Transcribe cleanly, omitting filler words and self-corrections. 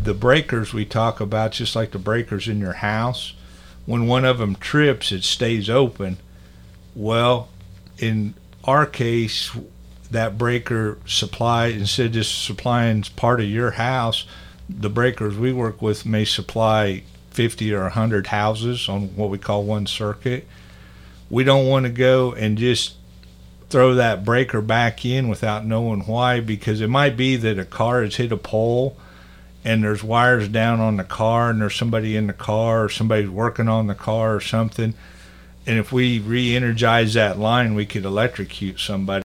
the breakers we talk about, just like the breakers in your house, when one of them trips, it stays open. Well, in our case, that breaker supply, instead of just supplying part of your house, the breakers we work with may supply 50 or 100 houses on what we call one circuit. We don't want to go and just throw that breaker back in without knowing why, because it might be that a car has hit a pole and there's wires down on the car and there's somebody in the car or somebody's working on the car or something. And if we re-energize that line, we could electrocute somebody.